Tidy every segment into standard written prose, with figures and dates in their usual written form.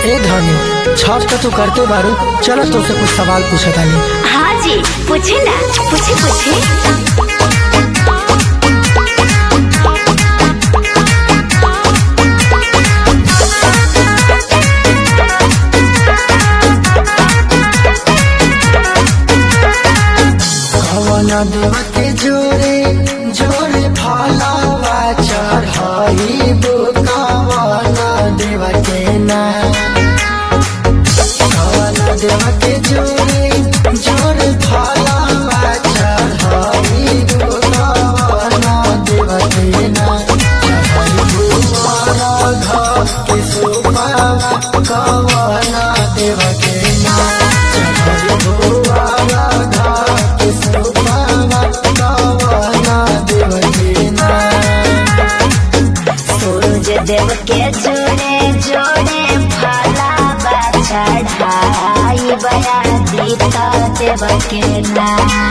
ए धनी छठ तो तू करते बारू, चलो तुझसे कुछ सवाल पूछे तानी। हाँ जी पूछे ना, पूछे। कवना देवा के जोरे जोरे फलावा चढ़ाई कवना देवा के ना, कवना देवा के जोरे जोरे फलावा चढ़ाई कवना देवा के ना, के सुपावा कवना देवा के ना, देव के जोड़े जोड़े फलावा चढ़ाई बया दीता देव के ना,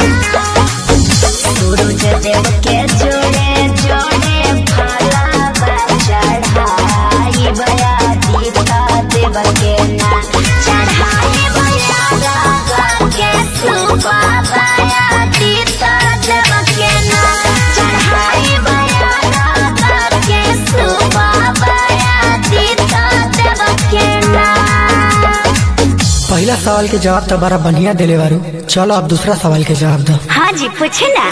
सूरज देव के जोड़े जोड़े फलावा चढ़ाई बया दीता देव के ना, चढ़ाई बया रागा के सुबा बया दीता देव के ना, चढ़ाई बया रागा के सुबा पहला सवाल के जवाब तो बड़ा बढ़िया दिले बारू, चलो अब दूसरा सवाल के जवाब दो। हाँ जी पूछे ना।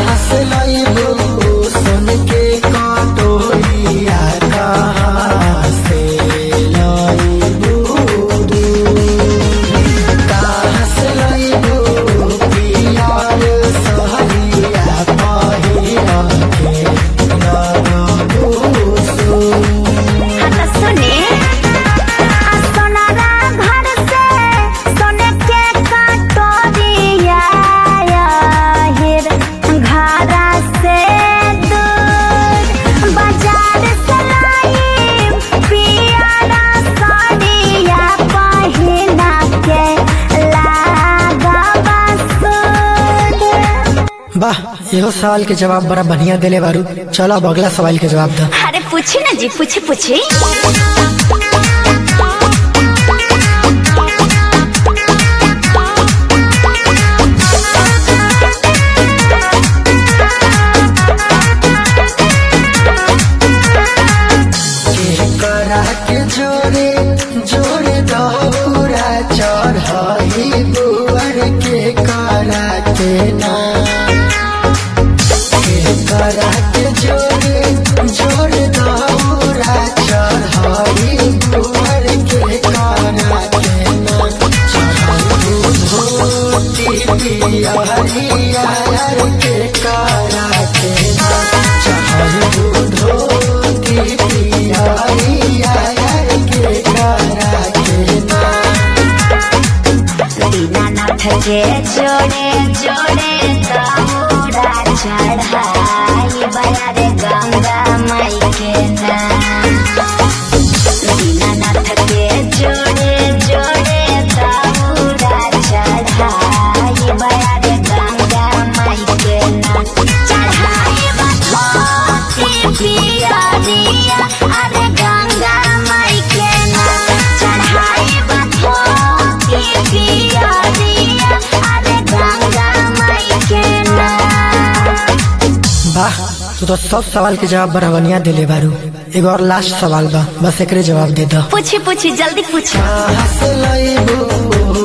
सुन के कटोरिया कहाँ से लाइबू, कहाँ से लाइबू पियार सहरिया पहिरा के लगबू सुन। हाँ तो सुने वाह, एहो सवाल के जवाब बड़ा बढ़िया दिले बारू, चलो अब अगला सवाल के जवाब दो। अरे पूछे ना जी, पूछे। करा के जोरे जोरे दौरा चढ़ाई बुअर के करा के ना, करा के जोरे जोरे दौरा चढ़ाई बुअर के करा के ना, चढ़ाई धोती पियरिया के करा के ना, चढ़ाई धोती पियरिया के करा के ना। दीनानाथ के जोड़े जोड़े दौरा चढ़ाई बया रे गंगा माई के ना, दीनानाथ के जोड़े जोड़े दौरा चढ़ाई बया रे गंगा माई के ना, चढ़ाई बधोती पियरिया अरे गंगा माई के ना, चढ़ाई बधोती पियरिया अरे गंगा माई के ना। वाह, तू तो सब सवाल के जवाब बड़ा बढ़िया दिले बारू, एगो और लास्ट सवाल बा, बस एकरे जवाब दे दो। पूछी जल्दी पूछी। कहाँ से लाइबू